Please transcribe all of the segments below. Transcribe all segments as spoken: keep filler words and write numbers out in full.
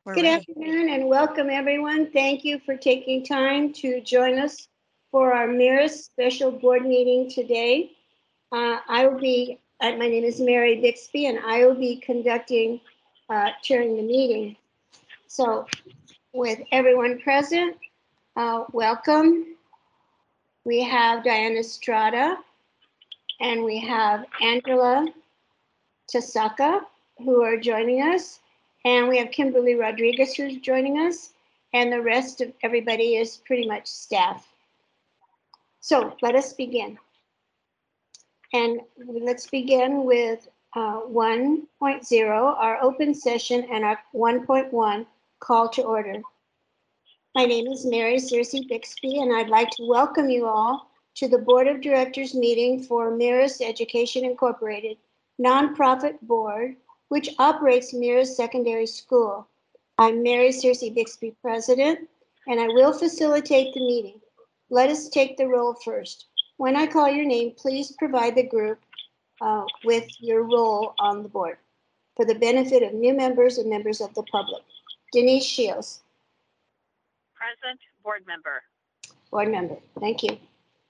Good afternoon and welcome everyone. Thank you for taking time to join us for our Mirus special board meeting today. Uh, I will be, uh, my name is Mary Bixby and I will be conducting, uh, chairing the meeting. So with everyone present, uh, welcome. We have Diana Estrada and we have Angela Tasaka who are joining us. And we have Kimberly Rodriguez who's joining us. And the rest of everybody is pretty much staff. So let us begin. And let's begin with uh, one point zero, our open session, and our one point one, call to order. My name is Mary Circe Bixby, and I'd like to welcome you all to the Board of Directors meeting for Mirus Education Incorporated, nonprofit board, which operates Mirus Secondary School. I'm Mary Circe Bixby, President, and I will facilitate the meeting. Let us take the roll first. When I call your name, please provide the group uh, with your role on the board for the benefit of new members and members of the public. Denise Shields. Present. Board member. Board member. Thank you.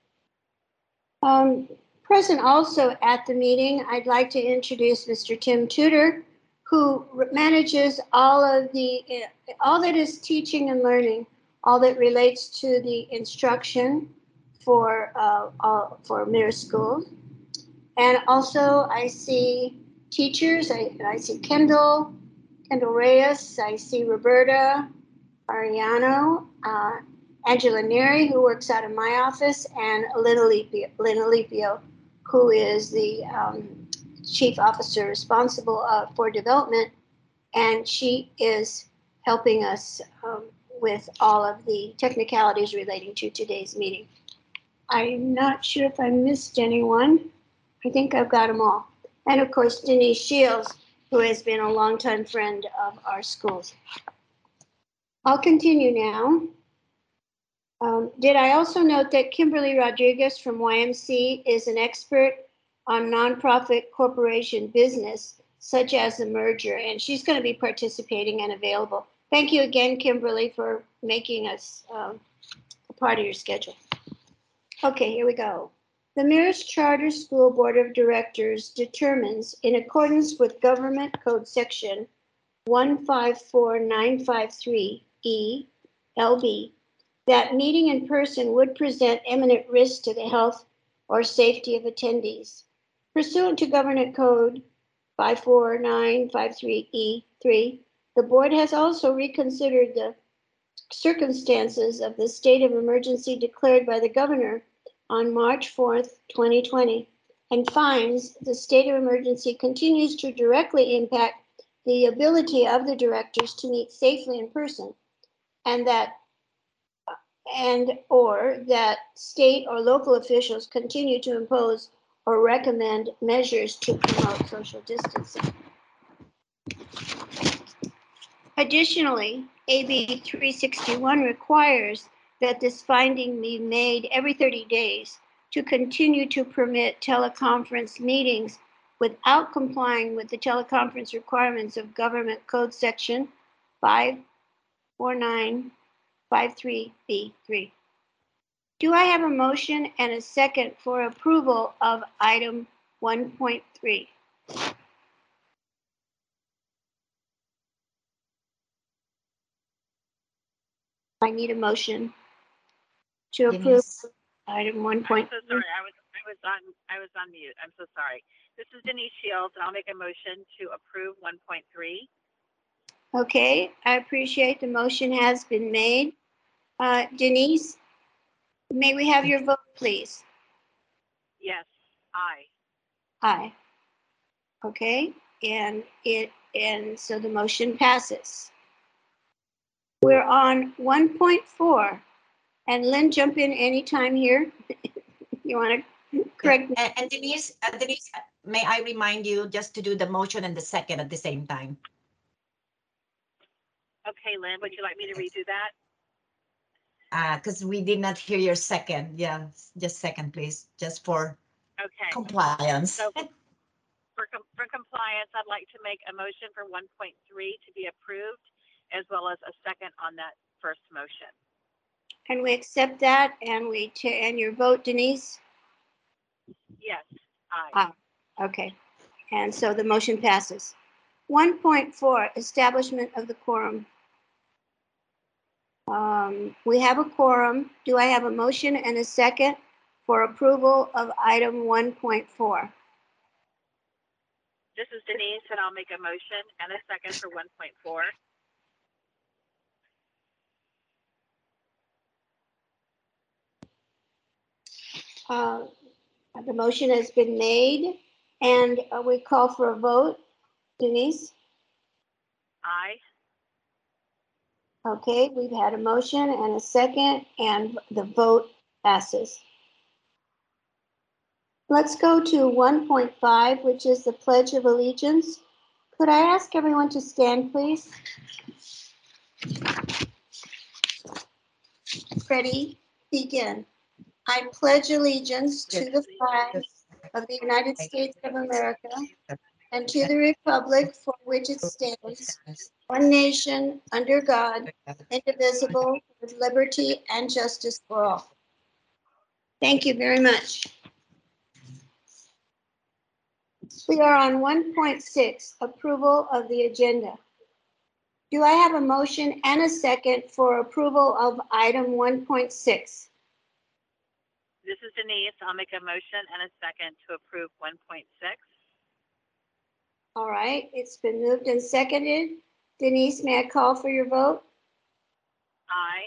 Um, present also at the meeting, I'd like to introduce Mister Tim Tudor, who manages all of the, all that is teaching and learning, all that relates to the instruction for, uh, all, for Mirus schools. And also I see teachers, I, I see Kendall, Kendall Reyes, I see Roberta Ariano, uh, Angela Neri, who works out of my office, and Lynn Alipio, Lynn Alipio who is the um, chief officer responsible uh, for development. And she is helping us um, with all of the technicalities relating to today's meeting. I'm not sure if I missed anyone. I think I've got them all. And of course, Denise Shields, who has been a longtime friend of our schools. I'll continue now. Um, did I also note that Kimberly Rodriguez from Y M C is an expert on nonprofit corporation business, such as the merger, and she's going to be participating and available. Thank you again, Kimberly, for making us um, a part of your schedule. Okay, here we go. The Mirus Charter School Board of Directors determines, in accordance with Government Code Section one five four nine five three E L B, that meeting in person would present imminent risk to the health or safety of attendees. Pursuant to Government Code five four nine five three E three, the board has also reconsidered the circumstances of the state of emergency declared by the governor on March fourth, twenty twenty, and finds the state of emergency continues to directly impact the ability of the directors to meet safely in person, and that and or that state or local officials continue to impose or recommend measures to promote social distancing. Additionally, A B three sixty-one requires that this finding be made every thirty days to continue to permit teleconference meetings without complying with the teleconference requirements of Government Code Section five four nine five three B three. Do I have a motion and a second for approval of item one point three? I need a motion to approve Denise. item one point three. I'm so sorry. I was I was on I was on mute. I'm so sorry. This is Denise Shields, and I'll make a motion to approve one point three. Okay, I appreciate the motion has been made. Uh, Denise, may we have your vote, please? Yes, aye. Aye. Okay, and it and so the motion passes. We're on one point four, and Lynn, jump in anytime here. You want to correct me? And, and Denise, uh, Denise, may I remind you just to do the motion and the second at the same time? Okay, Lynn, would you like me to redo that? Uh, because we did not hear your second. Yeah, just second, please, just for Okay. compliance. So for, com for compliance, I'd like to make a motion for one point three to be approved as well as a second on that first motion. And we accept that, and we, ta- and your vote, Denise? Yes, aye. Ah, okay. And so the motion passes. one point four, establishment of the quorum. Um, we have a quorum. Do I have a motion and a second for approval of item one point four? This is Denise, and I'll make a motion and a second for one point four. Uh, the motion has been made, and uh, we call for a vote. Denise? Aye. Okay, we've had a motion and a second, and the vote passes. Let's go to one point five, which is the Pledge of Allegiance. Could I ask everyone to stand, please? Ready? Begin. I pledge allegiance to the flag of the United States of America and to the republic for which it stands, one nation, under God, indivisible, with liberty and justice for all. Thank you very much. We are on one point six, approval of the agenda. Do I have a motion and a second for approval of item one point six? This is Denise. I'll make a motion and a second to approve one point six. All right, it's been moved and seconded. Denise, may I call for your vote? Aye.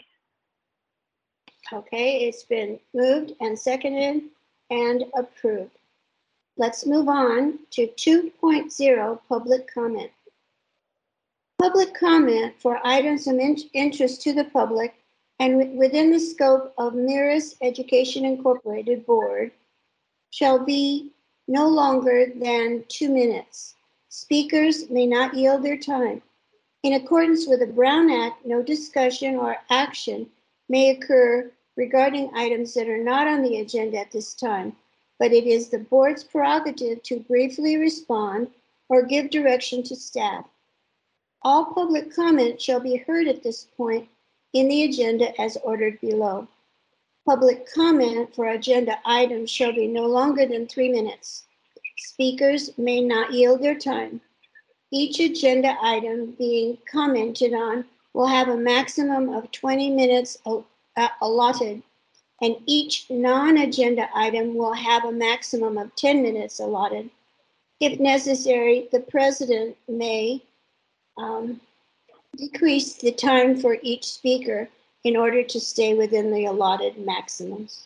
Okay, it's been moved and seconded and approved. Let's move on to two point zero, public comment. Public comment for items of in- interest to the public and wi- within the scope of Mirrors Education Incorporated Board shall be no longer than two minutes. Speakers may not yield their time. In accordance with the Brown Act, no discussion or action may occur regarding items that are not on the agenda at this time, but it is the board's prerogative to briefly respond or give direction to staff. All public comment shall be heard at this point in the agenda as ordered below. Public comment for agenda items shall be no longer than three minutes. Speakers may not yield their time. Each agenda item being commented on will have a maximum of twenty minutes allotted, and each non-agenda item will have a maximum of ten minutes allotted. If necessary, the president may um, decrease the time for each speaker in order to stay within the allotted maximums.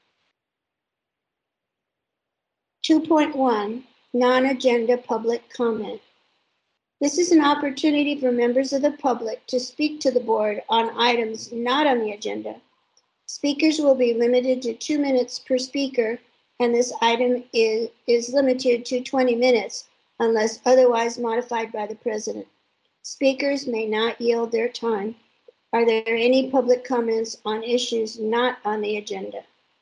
two point one, non-agenda public comment. This is an opportunity for members of the public to speak to the board on items not on the agenda. Speakers will be limited to two minutes per speaker, and this item is, is limited to twenty minutes unless otherwise modified by the president. Speakers may not yield their time. Are there any public comments on issues not on the agenda?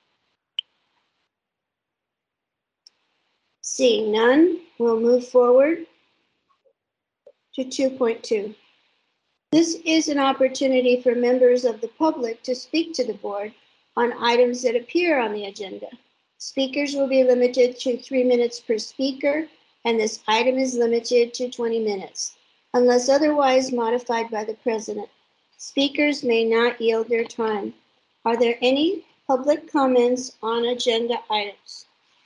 Seeing none, we'll move forward to two point two. This is an opportunity for members of the public to speak to the board on items that appear on the agenda. Speakers will be limited to three minutes per speaker, and this item is limited to twenty minutes, unless otherwise modified by the president. Speakers may not yield their time. Are there any public comments on agenda items?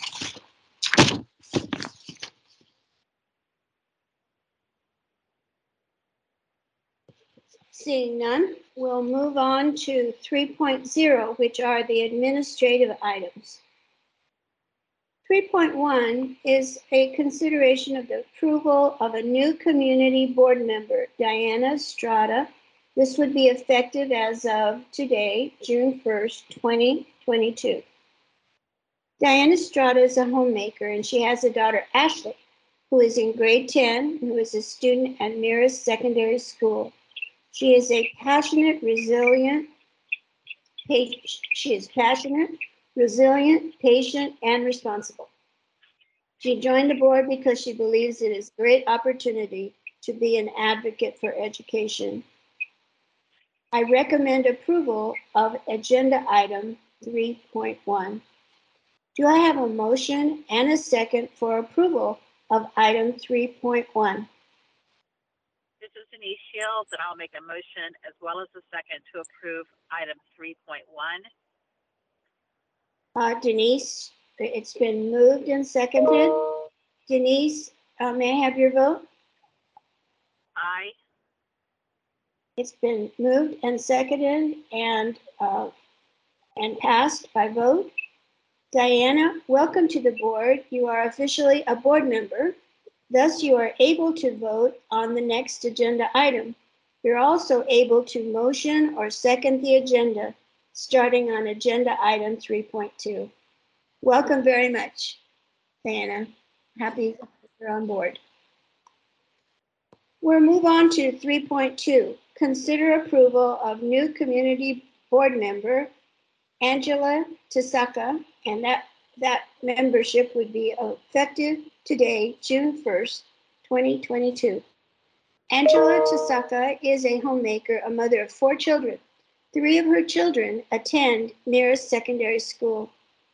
Seeing none, we'll move on to three point zero, which are the administrative items. three point one is a consideration of the approval of a new community board member, Diana Estrada. This would be effective as of today, June first, twenty twenty-two. Diana Estrada is a homemaker, and she has a daughter, Ashley, who is in grade ten, who is a student at Mirrors Secondary School. She is a passionate, resilient, she is passionate, resilient, patient, and responsible. She joined the board because she believes it is a great opportunity to be an advocate for education I recommend approval of agenda item three point one. Do I have a motion and a second for approval of item three point one? This is Denise Shields, and I'll make a motion as well as a second to approve item three point one. Uh, Denise, it's been moved and seconded. Denise, uh, may I have your vote? Aye. It's been moved and seconded and, uh, and passed by vote. Diana, welcome to the board. You are officially a board member. Thus, you are able to vote on the next agenda item. You're also able to motion or second the agenda, starting on agenda item three point two. Welcome very much, Diana. Happy you're on board. We'll move on to three point two. Consider approval of new community board member, Angela Tasaka, and that, that membership would be effective today, June first, twenty twenty-two. Angela Tasaka is a homemaker, a mother of four children. Three of her children attend Nearest Secondary School.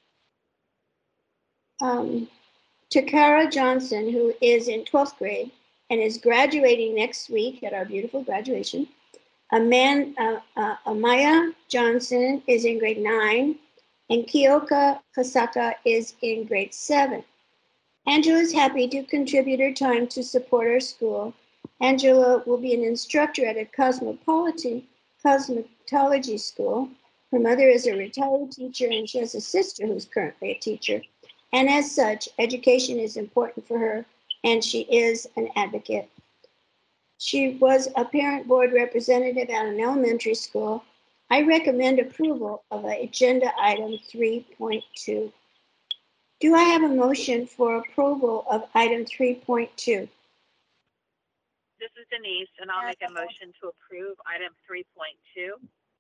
Um, Takara Johnson, who is in twelfth grade and is graduating next week at our beautiful graduation. Aman, uh, uh, Amaya Johnson is in grade nine, and Kyoka Kasaka is in grade seven. Angela is happy to contribute her time to support our school. Angela will be an instructor at a cosmopolitan cosmetology school. Her mother is a retired teacher, and she has a sister who's currently a teacher. And as such, education is important for her, and she is an advocate. She was a parent board representative at an elementary school. I recommend approval of agenda item three point two. Do I have a motion for approval of item three point two? This is Denise, and I'll make a motion to approve item three point two.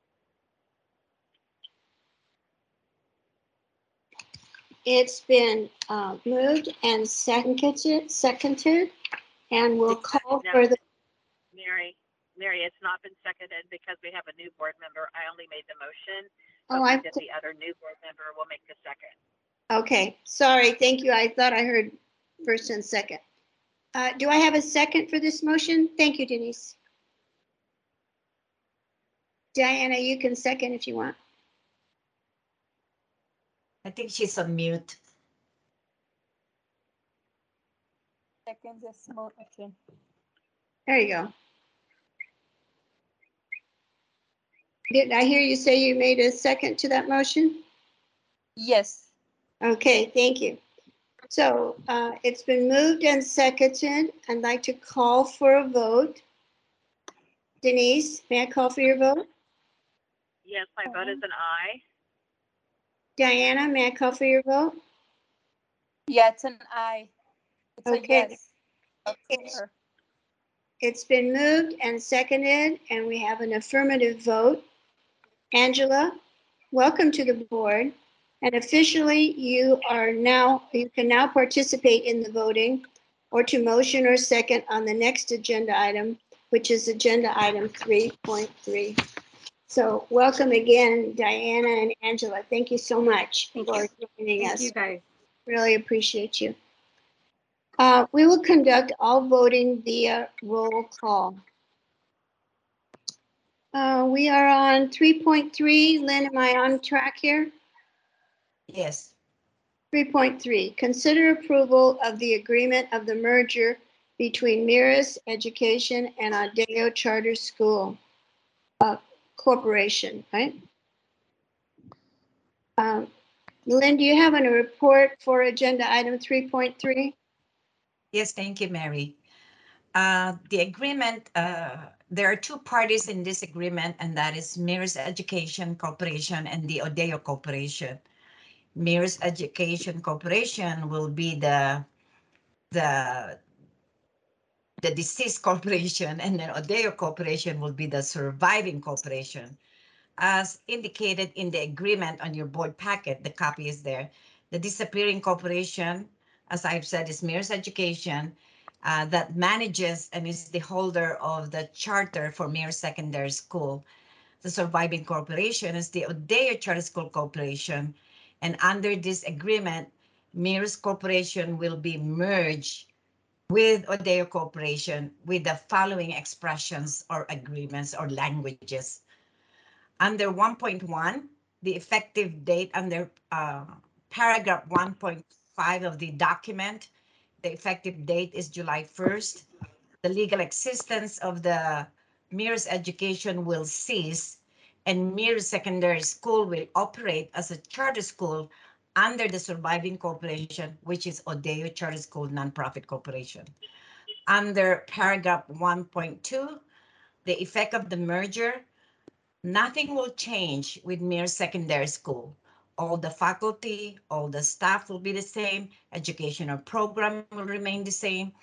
It's been uh, moved and seconded, seconded, and we'll call No. for the. Mary, Mary, it's not been seconded because we have a new board member. I only made the motion. Oh, I I. did the other new board member will make the second. Okay, sorry, thank you. I thought I heard first and second. Uh, do I have a second for this motion? Thank you, Denise. Diana, you can second if you want. I think she's on mute. Second this motion. There you go. Did I hear you say you made a second to that motion? Yes. Okay, thank you. So uh, it's been moved and seconded. I'd like to call for a vote. Denise, may I call for your vote? Yes, my vote is an aye. Diana, may I call for your vote? Yeah, it's an aye. It's Okay. a yes. It's, it's been moved and seconded, and we have an affirmative vote. Angela, welcome to the board. And officially, you are now, you can now participate in the voting or to motion or second on the next agenda item, which is agenda item three point three. So welcome again, Diana and Angela. Thank you so much Thank for you. joining Thank us. you, guys. Really appreciate you. Uh, we will conduct all voting via roll call. Uh, we are on three point three. Lynn, am I on track here? Yes. three point three, consider approval of the agreement of the merger between Mirus Education and Adeo Charter School uh, Corporation, right? Um, Lynn, do you have a report for agenda item three point three? Yes, thank you, Mary. Uh, the agreement, uh, there are two parties in this agreement, and that is Mirus Education Corporation and the Adeo Corporation. Mirus Education Corporation will be the the the deceased corporation, and then Adeo Corporation will be the surviving corporation. As indicated in the agreement on your board packet, the copy is there. The disappearing corporation, as I've said, is Mirus Education, uh, that manages and is the holder of the charter for Mirus Secondary School. the surviving corporation is the Odeyo Charter School Corporation. And under this agreement, Mears Corporation will be merged with Odeyo Corporation with the following expressions or agreements or languages. Under one point one, the effective date under uh, paragraph one point five of the document, the effective date is July first. The legal existence of the Mears Education will cease, and Mears Secondary School will operate as a charter school under the surviving corporation, which is Odeyo Charter School Nonprofit Corporation. Under paragraph one point two, the effect of the merger, nothing will change with Mears Secondary School. All the faculty, all the staff will be the same, educational program will remain the same,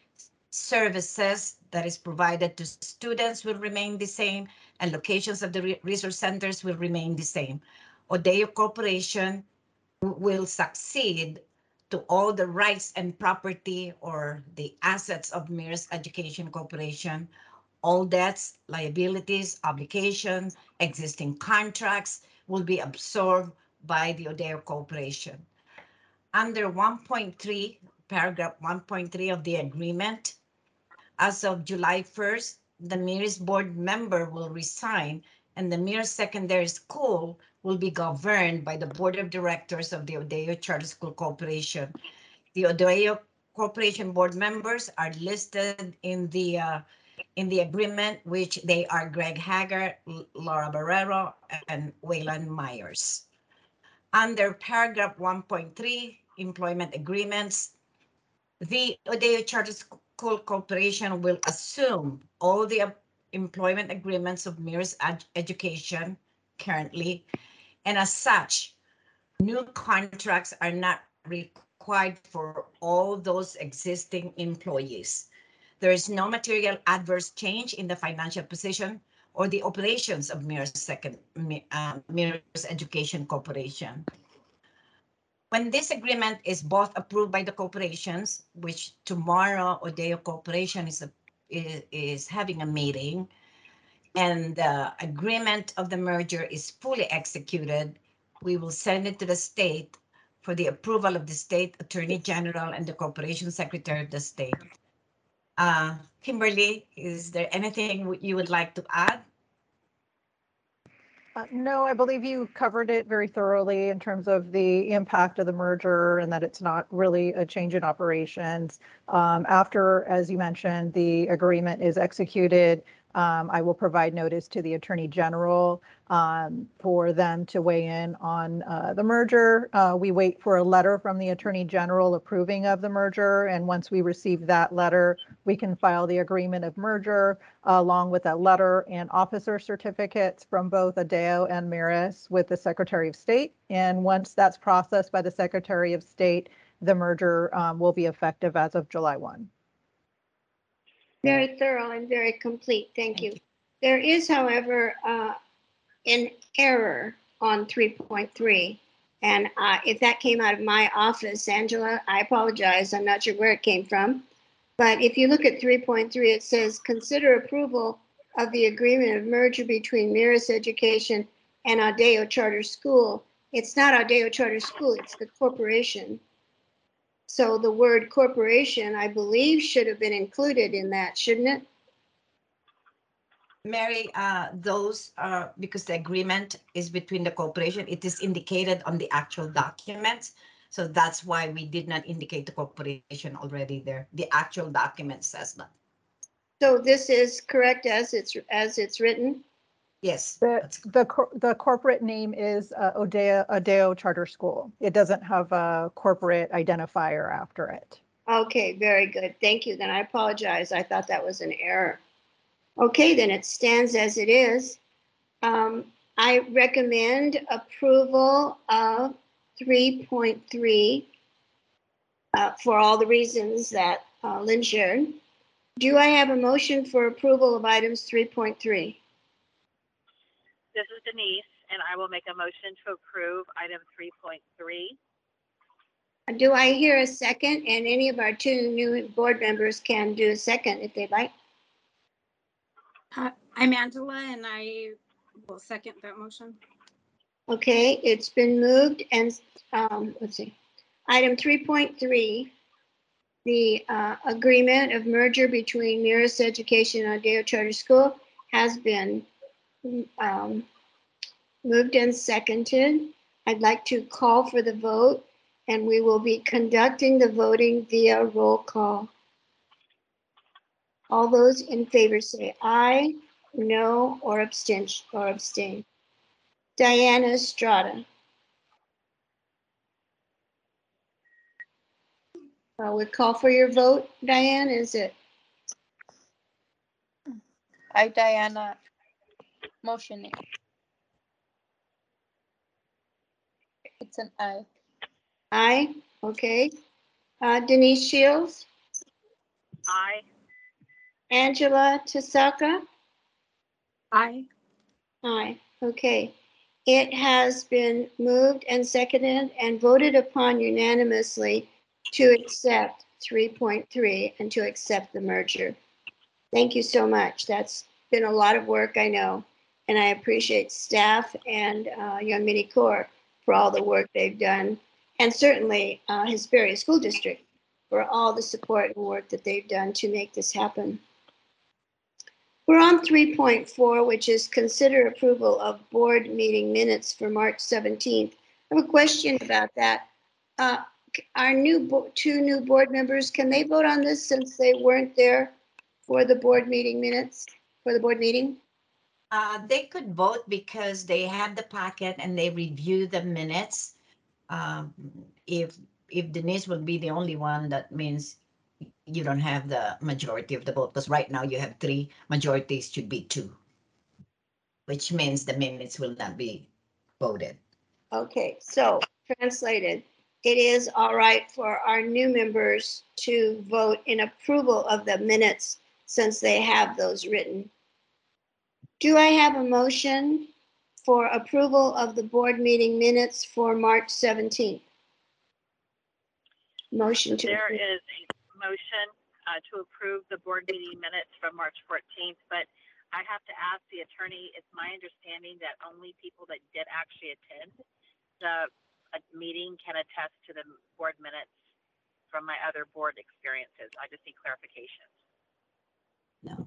services that is provided to students will remain the same, and locations of the re resource centers will remain the same. Odeyo Corporation will succeed to all the rights and property or the assets of Mears Education Corporation. All debts, liabilities, obligations, existing contracts will be absorbed by the Odeyo Corporation. Under one point three, paragraph one point three of the agreement, as of July first, the Mears board member will resign and the Mears Secondary School will be governed by the board of directors of the Odeyo Charter School Corporation. The Odeyo Corporation board members are listed in the uh, in the agreement, which they are Greg Haggard, Laura Barrero, and Wayland Myers. Under paragraph one point three, employment agreements, the Odeyo Charter School Corporation will assume all the employment agreements of Mears Ed Education currently, and as such, new contracts are not required for all those existing employees. There is no material adverse change in the financial position or the operations of Mears Second uh, Mears Education Corporation. When this agreement is both approved by the corporations, which tomorrow Odeyo Corporation is, a, is, is having a meeting, and the agreement of the merger is fully executed, we will send it to the state for the approval of the state attorney general and the corporation secretary of the state. Uh, Kimberly, is there anything you would like to add? Uh, no, I believe you covered it very thoroughly in terms of the impact of the merger and that it's not really a change in operations. Um, after, as you mentioned, the agreement is executed, um, I will provide notice to the Attorney General um, for them to weigh in on uh, the merger. Uh, we wait for a letter from the Attorney General approving of the merger, and once we receive that letter, we can file the agreement of merger uh, along with a letter and officer certificates from both Odeyo and Mears with the Secretary of State. And once that's processed by the Secretary of State, the merger um, will be effective as of July first. Very thorough and very complete. Thank, Thank you. you. There is, however, uh, an error on three point three. And uh, if that came out of my office, Angela, I apologize. I'm not sure where it came from. But if you look at three point three, it says, consider approval of the agreement of merger between Mears Education and Odeyo Charter School. It's not Odeyo Charter School, it's the corporation. So the word corporation, I believe, should have been included in that, shouldn't it? Mary, uh, those are because the agreement is between the corporation. It is indicated on the actual document. So that's why we did not indicate the corporation already there. The actual document says that. So this is correct as it's as it's written? Yes. The, that's the, cor the corporate name is uh, Odeyo, Odeyo Charter School. It doesn't have a corporate identifier after it. Okay, very good. Thank you. Then I apologize. I thought that was an error. Okay, then it stands as it is. Um, I recommend approval of three point three uh, for all the reasons that uh, Lynn shared. Do I have a motion for approval of items three point three? This is Denise, and I will make a motion to approve item three point three. Do I hear a second? And any of our two new board members can do a second if they'd like. Uh, I'm Angela, and I will second that motion. Okay, it's been moved and, um, let's see. Item three point three, the uh, agreement of merger between Mirus Education and Adeo Charter School has been um, moved and seconded. I'd like to call for the vote, and we will be conducting the voting via roll call. All those in favor say aye, no, or abstention, or abstain. Diana Estrada. Uh, we call for your vote, Diane, is it? I, Diana, motioning. It's an I. Aye, okay. Uh, Denise Shields, Aye. Angela Tasaka, Aye. aye, okay. It has been moved and seconded and voted upon unanimously to accept three point three and to accept the merger. Thank you so much. That's been a lot of work, I know, and I appreciate staff and uh, Young Mini Corps for all the work they've done, and certainly uh, Hesperia School District for all the support and work that they've done to make this happen. We're on three point four, which is consider approval of board meeting minutes for March seventeenth. I have a question about that. Uh, our new bo- two new board members, can they vote on this since they weren't there for the board meeting minutes, for the board meeting? Uh, they could vote because they have the packet and they review the minutes. Um, if if Denise will be the only one, that means you don't have the majority of the vote, because right now you have three, majorities should be two, which means the minutes will not be voted. Okay, so translated, it is all right for our new members to vote in approval of the minutes since they have those written. Do I have a motion for approval of the board meeting minutes for March seventeenth? Motion to There approve. is a motion uh, to approve the board meeting minutes from March fourteenth, but I have to ask the attorney, it's my understanding that only people that did actually attend the uh, meeting can attest to the board minutes from my other board experiences. I just need clarification. No,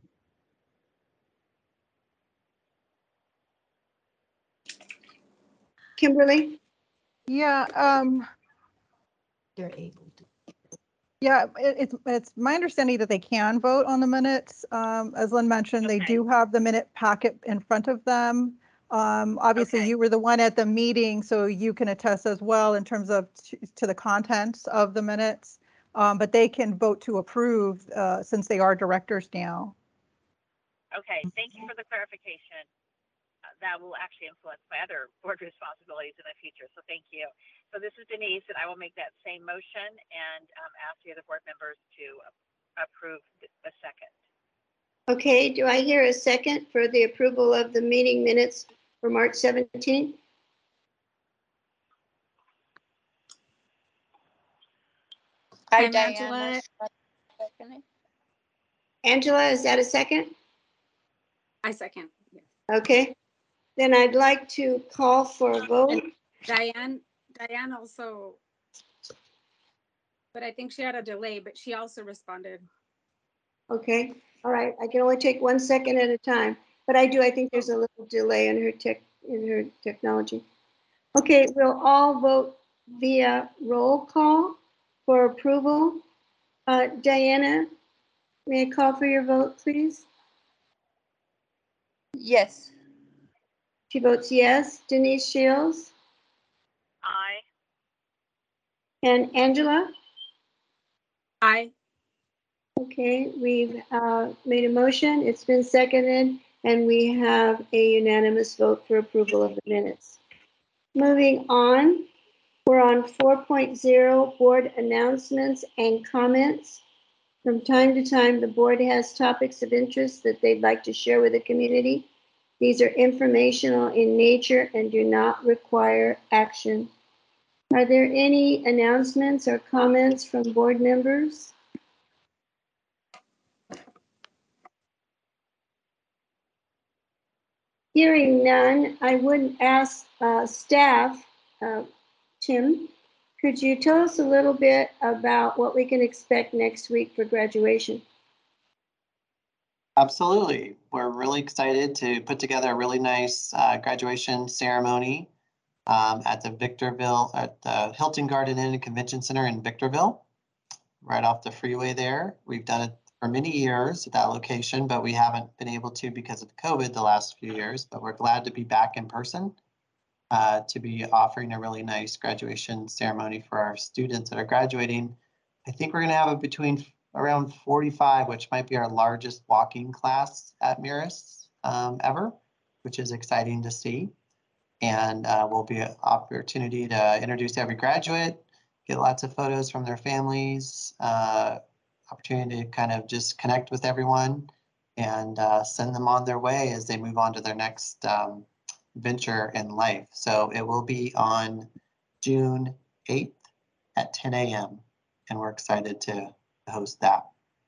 Kimberly? Yeah, um, they're able to. yeah, it, it's, it's my understanding that they can vote on the minutes. Um, as Lynn mentioned, they Okay. do have the minute packet in front of them. Um, obviously Okay. you were the one at the meeting, so you can attest as well in terms of t- to the contents of the minutes. Um, but they can vote to approve, uh, since they are directors now. Okay, thank you for the clarification. Uh, that will actually influence my other board responsibilities in the future, so thank you. So this is Denise, and I will make that same motion and um, ask the other board members to approve the second. Okay, do I hear a second for the approval of the meeting minutes for March seventeenth? I, I'm Diana, Angela. seconding. Angela, is that a second? I second. Yes. Okay, then I'd like to call for a vote. And Diane, Diane also, but I think she had a delay, but she also responded. Okay, all right, I can only take one second at a time, but I do, I think there's a little delay in her tech, in her technology. Okay, we'll all vote via roll call for approval. Uh, Diana, may I call for your vote, please? Yes. She votes yes. Denise Shields Aye. and Angela? Aye. Okay, we've uh, made a motion, it's been seconded, and we have a unanimous vote for approval of the minutes. Moving on, we're on four point oh, board announcements and comments. From time to time, the board has topics of interest that they'd like to share with the community. These are informational in nature and do not require action. Are there any announcements or comments from board members? Hearing none, I would ask uh, staff, uh, Tim, could you tell us a little bit about what we can expect next week for graduation? Absolutely. We're really excited to put together a really nice uh, graduation ceremony um, at the Victorville, at the Hilton Garden Inn and Convention Center in Victorville, right off the freeway there. We've done it for many years at that location, but we haven't been able to because of COVID the last few years, but we're glad to be back in person uh, to be offering a really nice graduation ceremony for our students that are graduating. I think we're going to have a between around forty-five, which might be our largest walking class at Marist um, ever, which is exciting to see. And uh, will be an opportunity to introduce every graduate, get lots of photos from their families, uh, opportunity to kind of just connect with everyone and uh, send them on their way as they move on to their next um, venture in life. So it will be on June eighth at ten a m and we're excited to host that.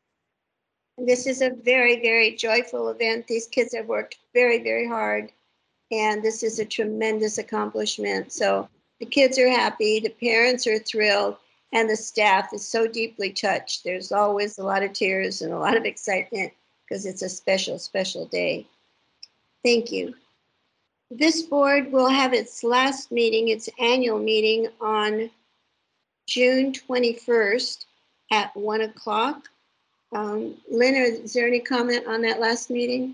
This is a very, very joyful event. These kids have worked very, very hard, and this is a tremendous accomplishment. So the kids are happy, the parents are thrilled, and the staff is so deeply touched. There's always a lot of tears and a lot of excitement because it's a special, special day. Thank you. This board will have its last meeting, its annual meeting, on June twenty-first at one o'clock. Um, Lynn, is there any comment on that last meeting?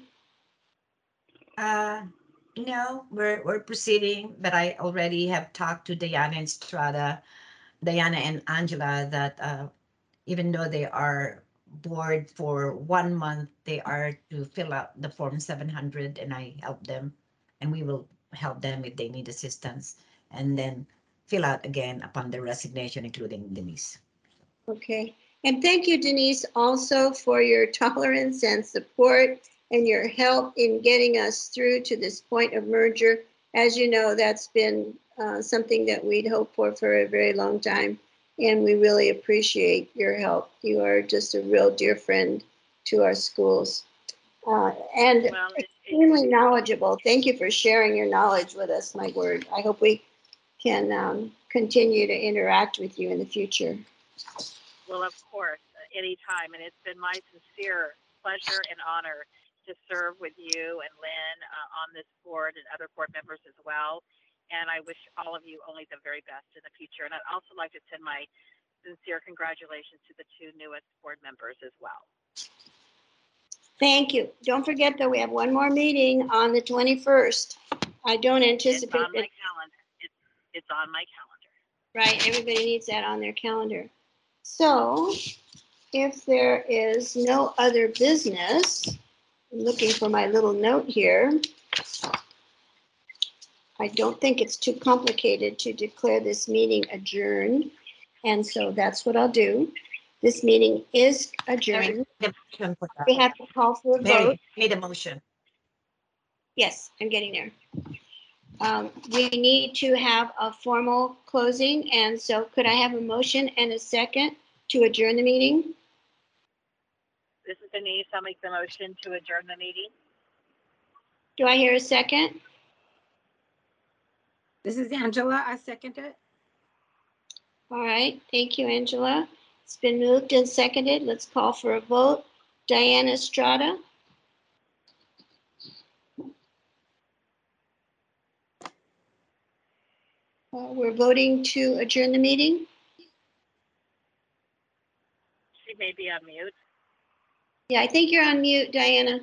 Uh, no, we're, we're proceeding, but I already have talked to Diana and Strada, Diana and Angela, that uh, even though they are board for one month, they are to fill out the form seven hundred, and I help them, and we will help them if they need assistance, and then fill out again upon their resignation, including Denise. Okay. And thank you, Denise, also for your tolerance and support and your help in getting us through to this point of merger. As you know, that's been uh, something that we'd hoped for for a very long time. And we really appreciate your help. You are just a real dear friend to our schools. Uh, and Well, it- it- extremely knowledgeable. Thank you for sharing your knowledge with us, my word. I hope we can um, continue to interact with you in the future. Well, of course, anytime. And it's been my sincere pleasure and honor to serve with you and Lynn uh, on this board and other board members as well. And I wish all of you only the very best in the future. And I'd also like to send my sincere congratulations to the two newest board members as well. Thank you. Don't forget that we have one more meeting on the twenty-first. I don't It's anticipate on my that, calendar. It's, it's on my calendar. right, everybody needs that on their calendar. So if there is no other business, I'm looking for my little note here. I don't think it's too complicated to declare this meeting adjourned. And so that's what I'll do. This meeting is adjourned. Mary, the motion for that. We have to call for a vote. Mary, need a motion. Yes, I'm getting there. Um, we need to have a formal closing, and so could I have a motion and a second to adjourn the meeting? This is Denise. I'll make the motion to adjourn the meeting. Do I hear a second? This is Angela. I second it. All right, thank you, Angela. It's been moved and seconded. Let's call for a vote. Diana Estrada. Uh, we're voting to adjourn the meeting. She may be on mute. Yeah, I think you're on mute, Diana.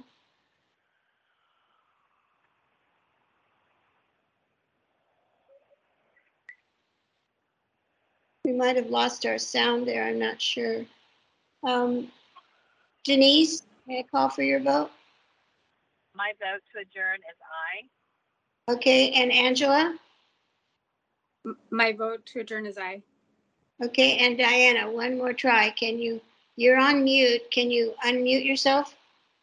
We might have lost our sound there. I'm not sure. Um, Denise, may I call for your vote? My vote to adjourn is aye. Okay, and Angela? M- My vote to adjourn is aye. Okay, and Diana, one more try. Can you, you're on mute. Can you unmute yourself?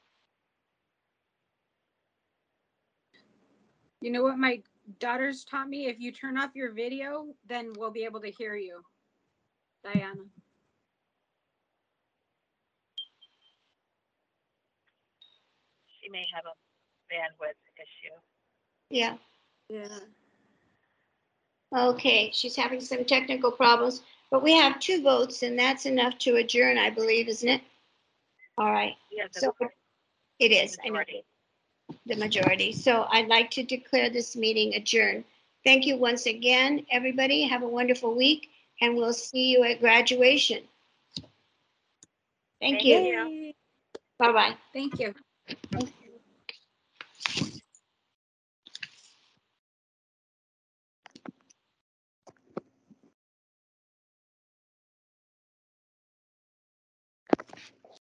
You know what my daughters taught me? If you turn off your video, then we'll be able to hear you. Diana. She may have a bandwidth issue. Yeah. Yeah. Okay, she's having some technical problems, but we have two votes and that's enough to adjourn, I believe, isn't it? All right, Yes, so it is, I know, majority. the majority. So I'd like to declare this meeting adjourned. Thank you once again, everybody. Have a wonderful week and we'll see you at graduation. Thank Thank you. you. Yay. Bye-bye. Thank you.